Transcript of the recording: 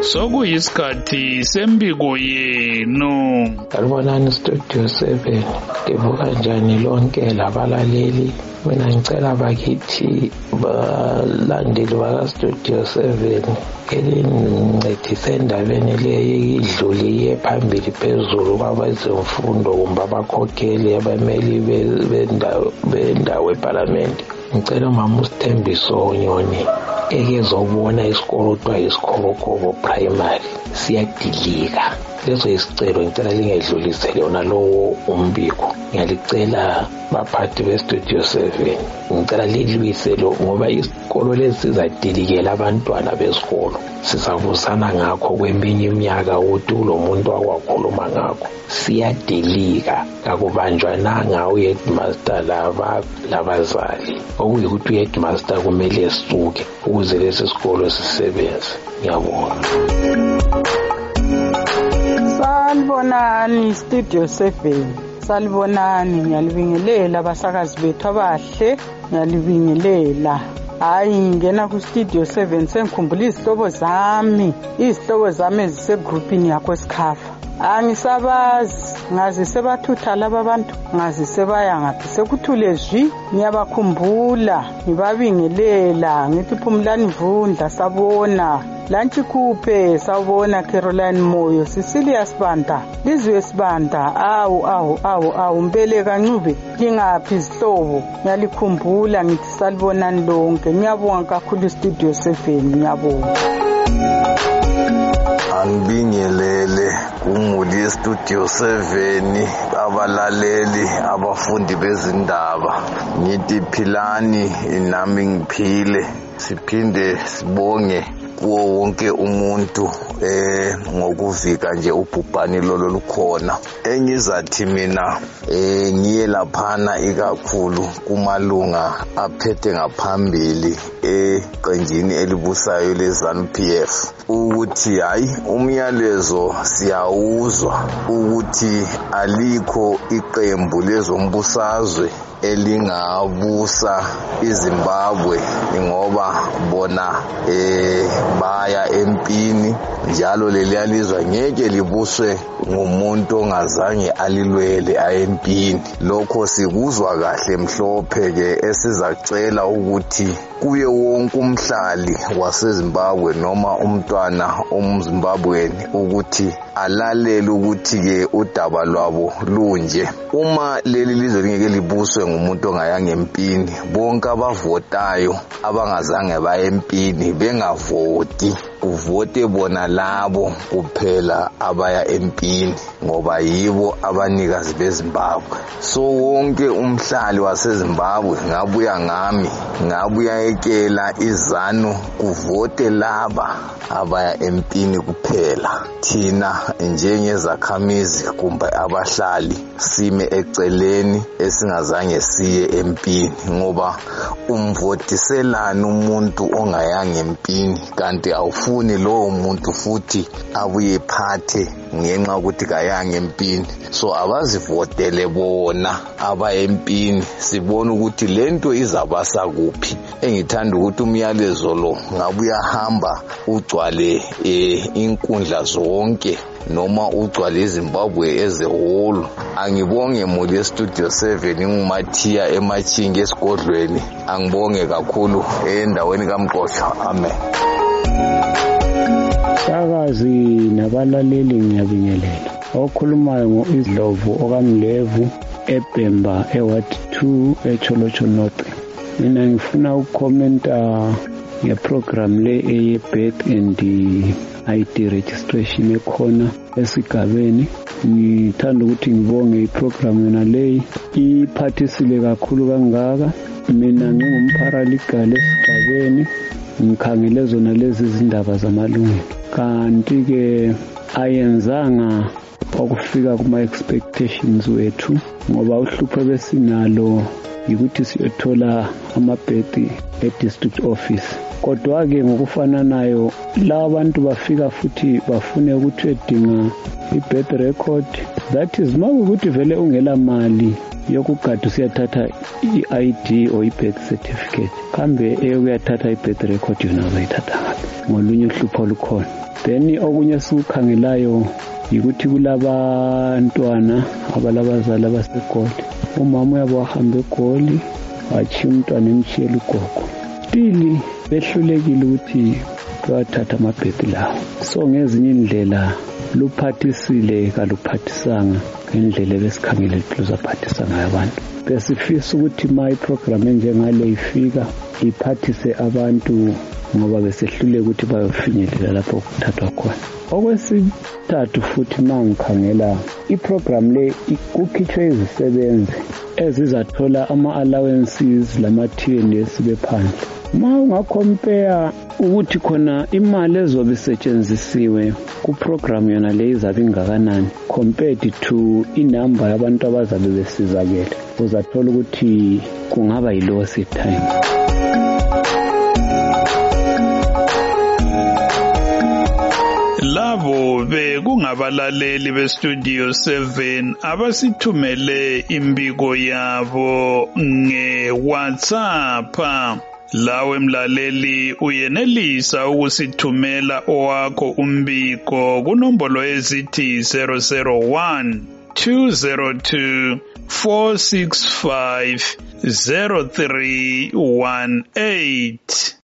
sokuyisikhathi sembiko yenu. Salibonani Studio 7, livuka njani lonke labalaleli? Mina ngicela bakithi balandeli baka Studio 7 elincedise endabeni leyo idluliye phambili phezulu kwabezemfundo kumbe abakhokheli abameli bendawo eParliament. Ngicela umama uSithembiso Nyoni ekezobona isikolo kuthiwa isikhobokobo primary siyadilika. Leso isicelo ngicela lingedlulisele yona lowo umbiko. Ngiyalicela baphathi beStudio 7, ngicela lilwise lo ngoba isikolo lesi sizadilikela abantwana besikolo. Sisabusana ngakho kweminye iminyaka ukuthi lo muntu akwakhuluma ngakho. Siyadilika, akubanjwananga uheadmaster labazali. Okuyikuthi uheadmaster kumele esisuke ukuze lesi sikolo sisebenze. Ngiyabonga. Salibonani Studio 7, salibonani, ngiyalibingelela abasakazi bethu abahle, ngiyalibingelela. Hayi ngena ku Studio 7 sengikhumbula izihlobo zami ezisegroupini yakho esikhafa. Angisabazi, ngazi sebathutha laba bantu, ngazi sebaya ngaphi, sekuthule zwi. Ngiyabakhumbula, ngibabingelela, ngithi Phumlani Mvundla sabona, Lantsi Khuphe sawubona, Caroline Moyo, Cecilia Sibanda, Lizwe Sibanda, awu Mbeleka Ncube, ngingaphi izihlobo. Ngiyalikhumbula, ngithi salibonani lonke. Ngiyabonga kakhulu Studio 7, ngiyabonga. Angibingelele kumuli Studio 7, abalaleli, abafundi bezindaba. Ngithi philani nami ngiphile. Siphinde sibonge kuwo wonke umuntu ngokuvika nje ubhubhane lolo lukhona. Engizathi mina ngiye laphana ikakhulu kumalunga aphethe ngaphambili eqenjini elibusayo leZANU-PF ukuthi hayi umyalezo siyawuzwa ukuthi alikho iqembu lezombusazwe elingabusa iZimbabwe ngoba bona baya empini, njalo leliyalizwa ngeke libuswe ngumuntu ongazange alilwele ayempini. Lokho sikuzwa kahle mhlophe ke, esizacela ukuthi kuye wonke umhlali waseZimbabwe noma umntwana omZimbabweni ukuthi alalele ukuthi ke udaba lwabo lunje. Uma leli lizwe lingeke libuswe ngumuntu ongayanga empini, bonke abavotayo abangazange baye empini bengavoti, kuvote bona labo kuphela abaya empini ngoba yibo abanikazi beZimbabwe. So wonke umhlali waseZimbabwe, ngabuya ngami, ngabuya ekela iZANU, kuvote laba abaya empini kuphela. Thina njengezakhamizi kumbe abahlali sime eceleni esingazange siye empini ngoba umvotiselana umuntu ongayanga empini kanti awufuni lowo muntu futhi abuye phathe ngenxa ukuthi kayanga empini. So abazivotele bona abaya empini, sibona ukuthi lento izabasa kuphi. Engithanda ukuthi umyalezo lo ngabuya hamba ugcwale inkundla zonke noma ugcwale iZimbabwe ezeholo. Angibonge muli Studio 7 nguMathiya eMachinga esigodlweni. Angibonge kakhulu endaweni kaMqosho. Amen. Sakazi nabalaleli ngiyabingelela. Okhulumayo ngoIzlovu okaMlevu eBhemba eWard 2 eCholocho North. Mina ngifuna ukukhomenta ngeprogram le eye-birth and ID registration ekhona esigabeni. Ngithanda ukuthi ngibonge iprogram yona leyi iphathisile kakhulu kangaka. Mina ngingumparalegal esigabeni, ngikhangele zona lezi izindaba zamalungelo, kanti ke ayenzanga okufika kuma expectations wethu ngoba uhlupho besinalo ukuthi siyothola amabhedi e-district office. Kodwa ke ngokufananayo la abantu bafika futhi bafune ukuthi edinga i-birth record, that is uma ukuthi vele ungela mali yokugada usiyathatha i-ID or i-birth certificate kambe eyokuyathatha i-birth record yona uzayithatha ngaphi ngolunye uhlupho olukhona. Then okunye esikukhangelayo yikuthi kulabantwana abalabazali abaseGoli, umama uyabo wahamba eGoli wachiya umntwana emshiyela ugogo, still behlulekile ukuthi bathatha amabhethi lawo. So ngezinye indlela luphathisile kaluphathisanga ngendlela ebesikhangele liphilo zaphathisa ngayo abantu. Besifisa ukuthi ma iprogram enjengale ifika iphathise abantu ngoba besehluleka ukuthi bayofinyelela lapho kuthathwa khona. Okwesithathu futhi mangikhangela iprogram le kukhitshwe izisebenzi ezizathola ama-allowances lama-TNS bephandle. Ma ungacompare ukuthi khona imali ezobe isetshenzisiwe kuprogram yona le izabe ingakanani compared to inamba yabantu abazabe besizakele, uzathola ukuthi kungaba yi-loss time. Labo bekungabalaleli beStudio 7 abasithumele imbiko yabo nge-WhatsApp. Lawe mlaleli uyenelisa ukusithumela owakho umbiko kunombolo ezithi 001 202 465 0318.